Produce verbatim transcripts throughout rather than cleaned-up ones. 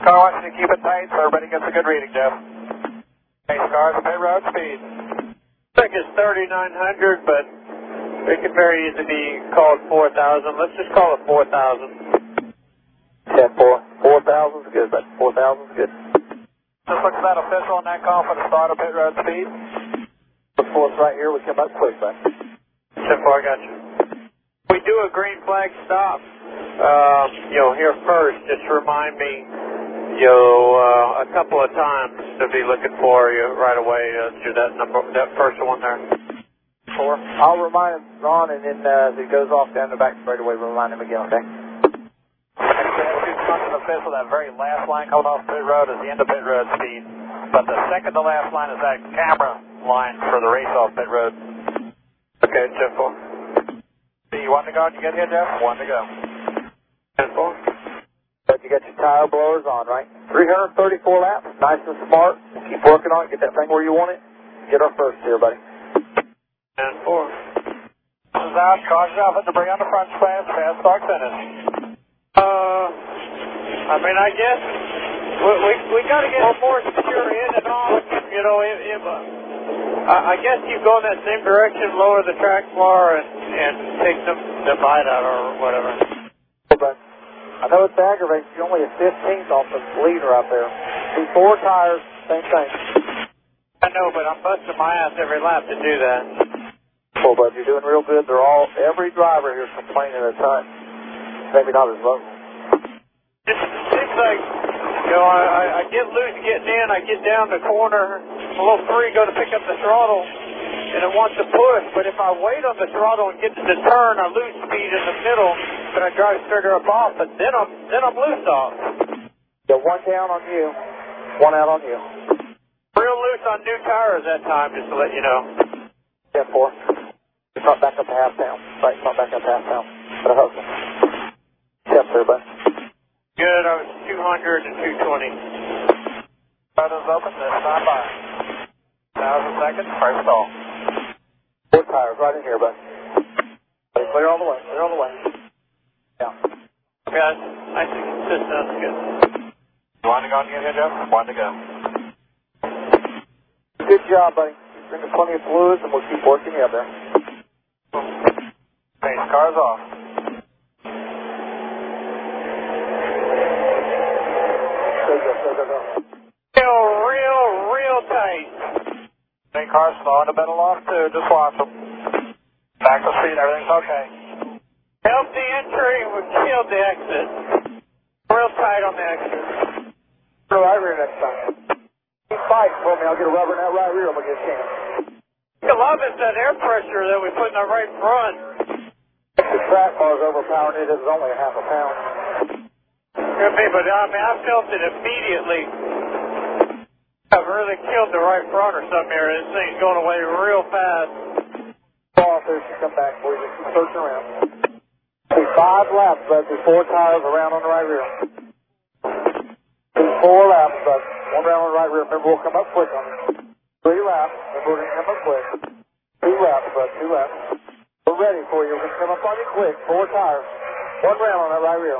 Car wants you to keep it tight so everybody gets a good reading, Jeff. Hey, cars, pit road speed. I think it's thirty-nine hundred, but it could very easily be called four thousand. Let's just call it four thousand. ten four. four thousand's good, but four thousand's good. Just look at that official on that call for the start of pit road speed. Look for us right here. We come up quick, bud. ten four, I got you. We do a green flag stop, uh, you know, here first. Just remind me, you know, uh, a couple of times to be looking for you right away uh, to that number, that first one there. Four. I'll remind him, Ron, and then uh, as he goes off down the back straightaway, we'll remind him again, okay? Official, that very last line coming off pit road is the end of pit road speed. But the second to last line is that camera line for the race off pit road. Okay, ten four. You want to go? Did you get here, Jeff? One to go. ten four. But you got your tire blowers on, right? three hundred thirty-four laps, nice and smart. Keep working on it, get that thing where you want it. Get our first here, buddy. ten four. This is out, caution off at debris on the front fast, fast start finish. Uh, I mean, I guess we we, we got to get a little more secure in and on. You know, if, if uh, I, I guess you go in that same direction, lower the track bar, and, and take the, the bite out or whatever. But I know it's aggravating. You're only a fifteenth off the leader out there. See, four tires, same thing. I know, but I'm busting my ass every lap to do that. Well, bud, you're doing real good. They're all, every driver here is complaining at a time. Maybe not as low. It seems like, you know, I, I, I get loose getting in, I get down the corner, a little free, go to pick up the throttle, and it wants to push, but if I wait on the throttle and get to the turn, I lose speed in the middle, but I drive straight up off, but then I'm, then I'm loose off. Yeah, one down on you, one out on you. Real loose on new tires that time, just to let you know. ten four. It's not back up to half down. Right, it's not back up to half down. But I hope so. Yes, sir, bud. Good, I was two hundred and two twenty. Photos open, let's stand by. Thousand seconds, first stall. Four tires right in here, bud. Clear all the way, clear all the way. Yeah. Okay, I think this sounds good. You want to go and get here, Jeff? One to go. Good job, buddy. Bring us plenty of fluids and we'll keep working you up there. Pace, car's off. Go, go, go, go, go. Real, real, real tight. Hey, car's slowing a bit off too. Just watch them. Back to speed, everything's okay. Help the entry, we killed the exit. Real tight on the exit. Go right rear next time. Keep fighting for me. I'll get a rubber in that right rear. I'm going to get a chance. I love is that air pressure that we put in the right front. The track bar's overpowering it. It's only a half a pound. Could be, but I mean, I felt it immediately. I've really killed the right front or something here. This thing's going away real fast. Fall off there, she come back for you. Just keep searching around. See, five laps, bud. There's four tires around on the right rear. See, four laps, bud. One round on the right rear. Remember, we'll come up quick on you. Three laps. Remember, we're going to come up quick. Two laps, bud. Two laps. We're ready for you. We're going to come up on you quick. Four tires. One round on that right rear.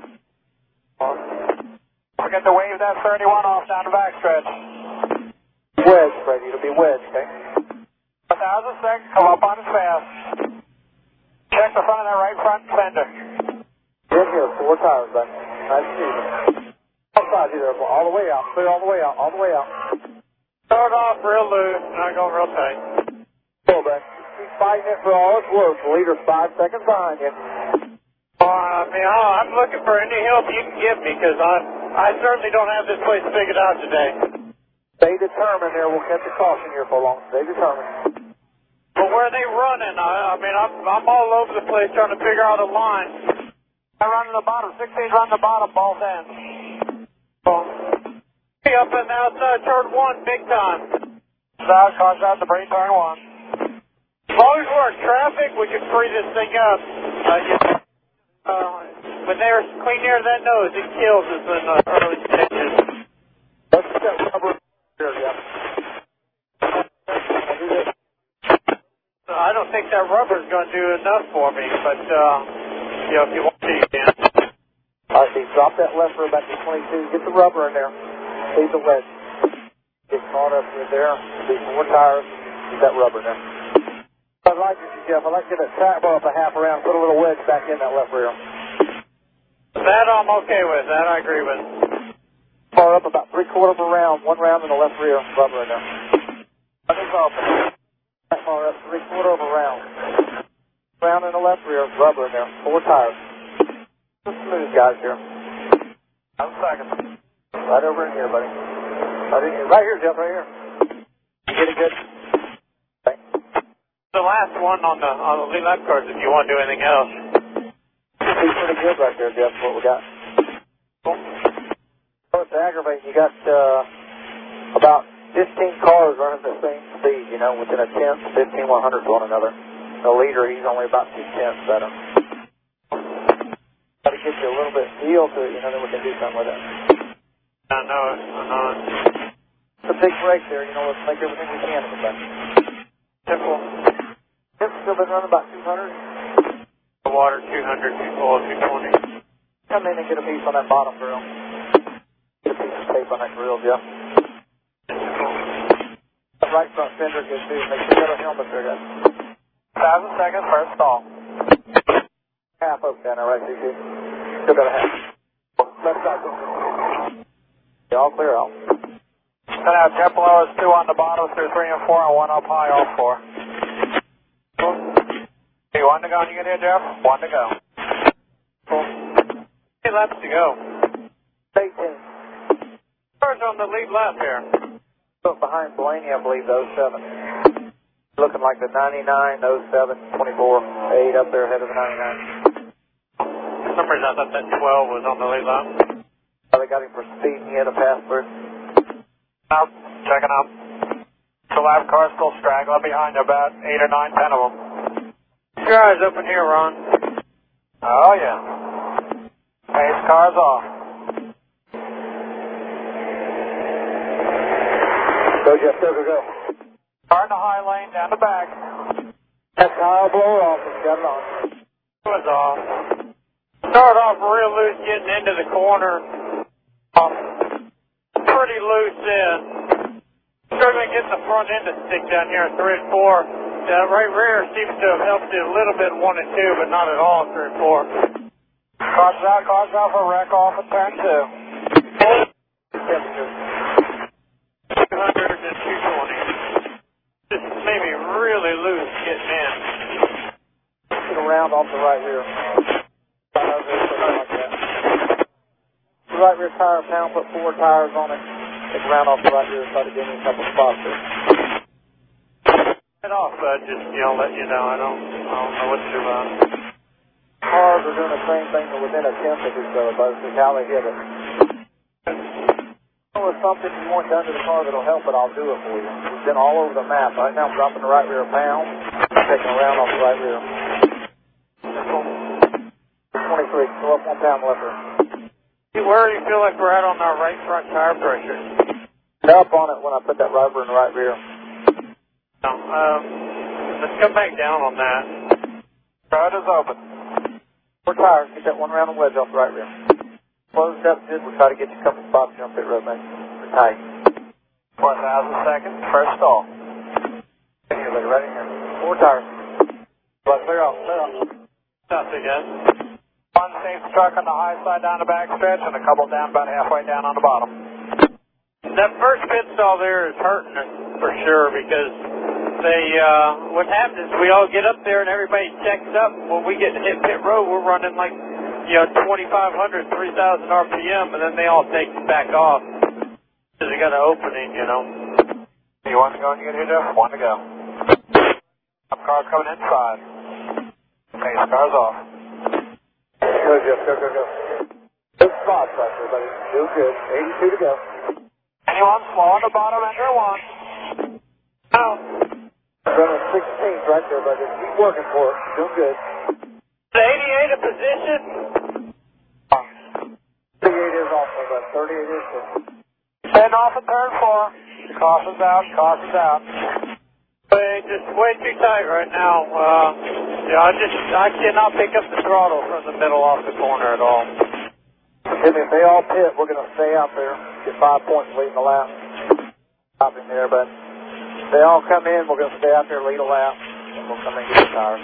On. Forget to wave that thirty-one off down the backstretch. Wedge, Freddie. It'll be wedge, okay? one thousand six. Come up on it fast. Check the front of that right front fender. Get here. Four tires, bud. Nice and easy. Outside you there. All the way out. Clear all the way out. All the way out. Start off real loose, not going real tight. Cool, bud. Keep fighting it for all it's worth. The leader's five seconds behind you. Uh, I mean, I'm looking for any help you can give me because I, I certainly don't have this place figured out today. Stay determined there. We'll catch a caution here for long. Stay determined. But where are they running? I, I mean, I'm, I'm all over the place trying to figure out a line. I run to the bottom. sixteen run to the bottom. Ball's in. Oh. Up in the outside turn one, big time. South, caution out debris, turn one. As long as we're in traffic, we can free this thing up. Uh, yeah. uh, when they're clean near that nose, it kills us in the early stages. Let's get that rubber here, yeah. I don't think that rubber's going to do enough for me, but, uh, you know, if you want to, you can. I see Drop that left rear back to twenty-two. Get the rubber in there. Leave the wedge. Get caught up in there. Do four tires. Get that rubber in there. I'd like to, Jeff, I'd like to get that track bar up a half around, put a little wedge back in that left rear. That I'm okay with. That I agree with. Bar up about three quarters of a round, one round in the left rear, rubber in there. That is open. Track bar up three quarters of a round. Round in the left rear, rubber in there. Four tires. Just smooth, guys, here. One second. Right over in here, buddy. Right in here. Right here, Jeff, right here. You get it good? Okay. The last one on the on the lead lap cars if you want to do anything else. It's pretty good right there, Jeff, what we got. Cool. So it's aggravating. You got uh, about fifteen cars running the same speed, you know, within a tenth, fifteen one hundredths of one another. The leader, he's only about two tenths better. Got to get you a little bit feel to it, you know, then we can do something with it. I know it. I know it. It's a big break there, you know, let's make everything we can of it back. Simple. It's still been running about two hundred. The water two hundred, oil two twenty. Come in and get a piece on that bottom grill. Get a piece of tape on that grill, Jeff. That right front fender good too. Make sure you got a helmet there, guys. Thousand seconds, first stall. Half open down there, right, C C? Still got a half. Left side, go. Yeah, all clear out. So now temp low is two on the bottom through three and four, and one up high, all four. Cool. Hey, one to go when you get here, Jeff? One to go. Cool. Eight laps to go. eighteen. Where's on the lead lap here? Look behind Blaney, I believe, those seven. Looking like the ninety-nine, oh seven, twenty-four, eight up there ahead of the ninety-nine. For some reason I thought that twelve was on the lead lap. Oh, they got him for speed and he had a pass through. Out, checking out. The lap car's still straggling behind about eight or nine, ten of them. Keep your eyes open here, Ron. Oh, yeah. Pace car's off. Go, Jeff, go, go, go. Car in the high lane, down the back. That tire blower off, it's got it on. It was off. Started off real loose getting into the corner. Um, pretty loose in. Struggling getting the front end to stick down here in three and four. The right rear seems to have helped it a little bit in one and two, but not at all in three and four. Cars out, cars out for wreck off in turn two. two hundred and two twenty. Just made me really loose getting in. Get around off the right rear. Like that. The right rear tire pound, put four tires on it. Take around off the right rear, try to give me a couple spots there. Get off, bud. Just, you know, let you know. I don't, I don't know what to do about it. Cars are doing the same thing, but within a tenth of each other, but it's how they hit it. If there's something you want done to the car that'll help it, I'll do it for you. It's been all over the map. Right now I'm dropping the right rear a pound, taking around off the right rear. twenty-three, go up one pound left rear. Where do you feel like we're at on our right front tire pressure? Up on it when I put that rubber in the right rear. No, um, let's come back down on that. Road is open. Four tires, get that one round of wedge off the right rear. Closed up good, we'll try to get you a couple spots on pit road, man. We're tight. four thousand seconds, first stall. Right here, buddy, right in here. Four tires. But clear off, clear off. Stop again. One safe truck on the high side down the back stretch and a couple down about halfway down on the bottom. That first pit stall there is hurting us for sure because they, uh, what happens is we all get up there and everybody checks up. When we get to hit pit road, we're running like, you know, twenty-five hundred, three thousand R P M, and then they all take back off because they got an opening, you know. You want to go and you get here, Jeff? One to go. Up cars coming inside. Pace car's off. Go, Jeff, go, go, go. Good spots right there, buddy. Do good. eighty-two to go. Anyone slow on the bottom, enter one. Out. Running sixteenth right there, buddy. Keep working for it. Doing good. eighty-eight a position. thirty-eight is off, but thirty-eight is good. ten off at turn four. Caution's out, caution's out. Way, just way too tight right now. Uh, yeah, I just, I cannot pick up the throttle from the middle off the corner at all. Jimmy, if they all pit, we're going to stay out there, get five points leading the lap. Stopping there, but if they all come in, we're going to stay out there, lead a lap, and we'll come in and get the tires.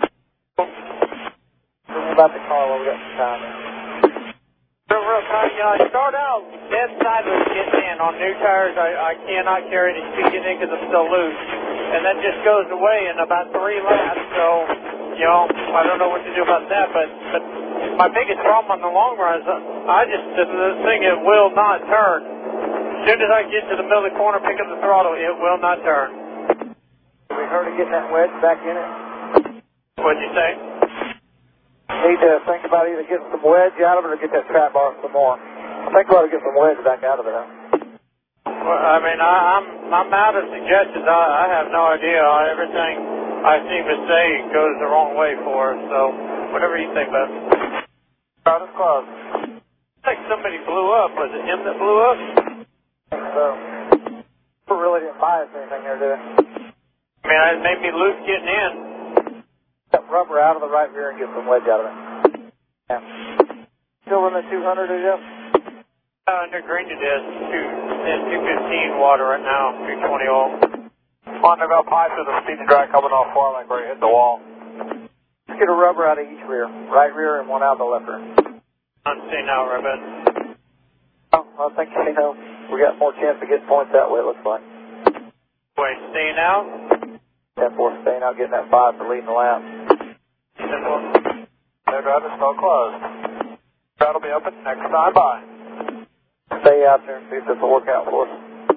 Tell me about the car while we got some time in. Real, real tight. You know, I start out dead sideways getting in. On new tires, I, I cannot carry the speed getting in because I'm still loose. And that just goes away in about three laps. So, you know, I don't know what to do about that. But, but my biggest problem on the long run is I just, the thing, it will not turn. As soon as I get to the middle of the corner, pick up the throttle, it will not turn. We heard of getting that wedge back in it. What'd you say? Need to think about either getting some wedge out of it or get that trap bar some more. I think we ought to get some wedge back out of it. Huh? Well, I mean, I, I'm I'm out of suggestions. I, I have no idea. Everything I seem to say goes the wrong way for us. So whatever you think, bud. Crowd is closed. I think somebody blew up. Was it him that blew up? I think so. We really didn't buy us anything there, did it? I mean, it made me loose getting in. That rubber out of the right rear and get some wedge out of it. Yeah. Still in the two hundred, is it? Uh, under green it is. two fifteen water right now. two twenty oil. On about pipe to the speed drag coming off far like where it hit the wall. Let's get a rubber out of each rear. Right rear and one out of the left rear. I'm staying out, Ribbon. Oh, I think, you know, we got more chance of getting points that way, it looks like. Wait, staying out? ten four staying out, getting that five for leading the lap. ten four. No driver, still closed. Crowd will be open next time by. Stay out there and see if this will work out for us.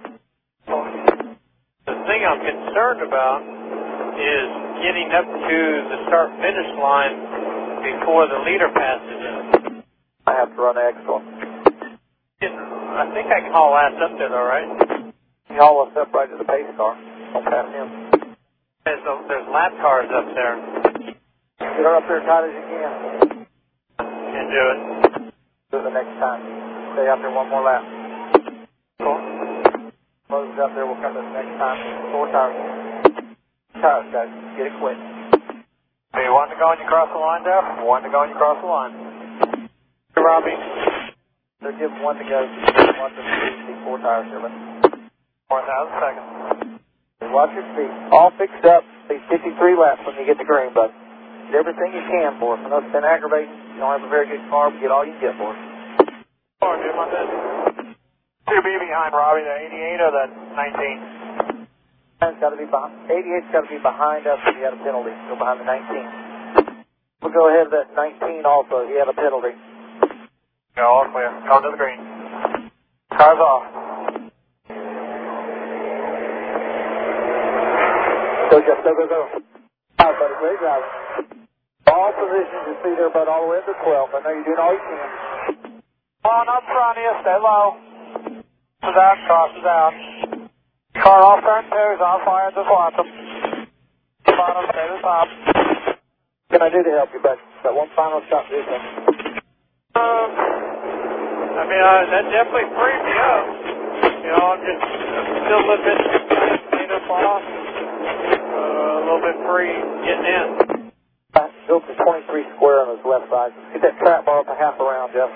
The thing I'm concerned about is getting up to the start-finish line before the leader passes it. I have to run the extra one. I think I can haul ass up there, though, right? You haul us up right to the pace car. Don't pass him. There's, a, there's lap cars up there. Get her up there as tight as you can. And do it. Do it the next time. Stay out there one more lap. Cool. Close out there, we'll come to the next time. Four tires. Tires, guys. Get it quick. Hey, you want to go when you cross the line, Jeff? One to go when you cross the line. Hey, Robbie. They're giving one to go. One to see four tires here, but four thousand seconds. Watch your speed. All fixed up. These fifty-three laps when you get the green, bud. Get everything you can for us. I know it's been aggravating. You don't have a very good car, but get all you can get for us. Four, Jim, on this. Two B behind Robbie, the eighty-eight or the nineteen? It's got to be behind. eighty-eight's got to be behind us if he had a penalty. Go behind the nineteen. We'll go ahead of that nineteen also. He had a penalty. Go, all clear. Going to the green. Cars off. Go, Jeff. Go, go, go. All right, buddy. Great driver. All positions you see there, bud, all the way up to twelve. I know you're doing all you can. On up front of you. Stay low. Crosses out. Crosses out. Car off turn two. Is on fire. Just watch them. Bottom. Stay to the top. What can I do to help you, bud? Got one final shot to do something. Um, I mean, uh, that definitely freed me up. You know, I'm just I'm still a little bit clean up off. Uh, a little bit free getting in. Go to twenty-three square on his left side. Get that trap bar up a half around, Jeff.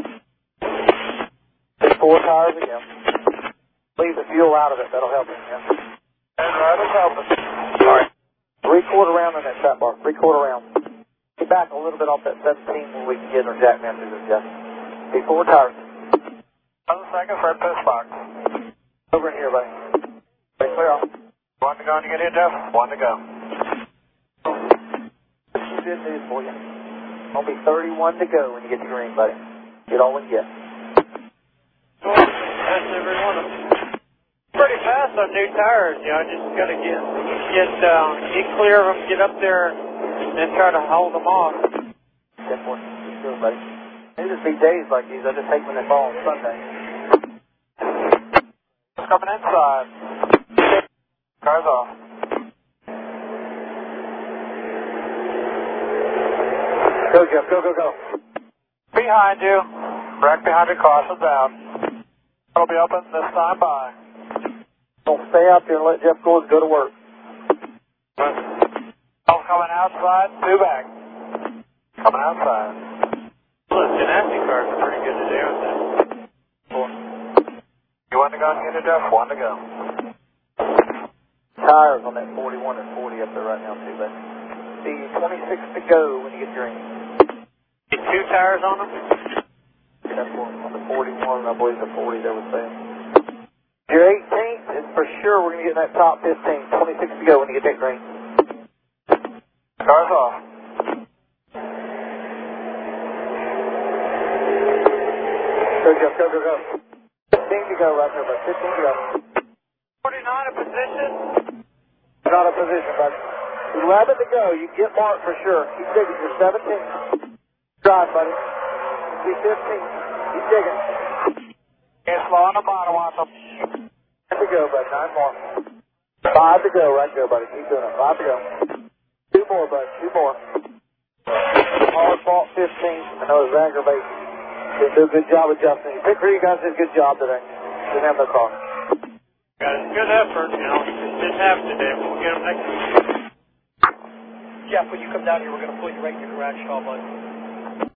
Get four tires again. Leave the fuel out of it. That'll help him, yeah. And right is helping. All right. Three quarter round on that trap bar. Three quarter round. Get back a little bit off that seventeen when we can get our jack man through this, Jeff. Be four tires. One second for a piss box. Over in here, buddy. Stay clear off. One to go to get in, Jeff. One to go. Good news for you. Only thirty-one to go when you get the green, buddy. Get all we can get. That's every one of them. Pretty fast on new tires, you know. Just got to get get uh, get clear of them, get up there, and try to hold them off. ten four. Just do it, buddy. They just be days like these. I just hate when they fall on Sunday. Coming inside. Cars off. Go, Jeff. Go, go, go. Behind you. Wreck behind you. Crosses down. It'll be open this time by. Don't stay out there and let Jeff go and go to work. Oh, coming outside. Two back. Coming outside. those gymnastic cars are pretty good today, aren't they? Four. You want to go and get it, Jeff? One to go. Tires on that forty-one and forty up there right now, too, but see twenty-six to go when you get your engine. Get two tires on them? That's one on the forty-one, I believe the forty they were saying. Your eighteenth is for sure we're going to get in that top fifteen. twenty-six to go when you get that green. Cars off. Go, Jeff, go, go, go. fifteen to go right there, bud. fifteen to go. forty-nine in position. Not a position, bud. eleven to go. You get marked for sure. Keep digging. You're seventeen. Drive, buddy. Be fifteen. Keep digging. Get slow on the bottom, watch them. Nine to go, buddy. Nine more. Five to go. Right there, buddy. Keep doing it. Five to go. Two more, buddy. Two more. Hard fault fifteen. I know it's aggravating. Didn't do a good job adjusting. You pick for you guys did a good job today. Didn't have no car. Got a good effort, you know. Just didn't have it today, but we'll get them next week. Jeff, when you come down here, we're going to pull you right in your garage stall, bud.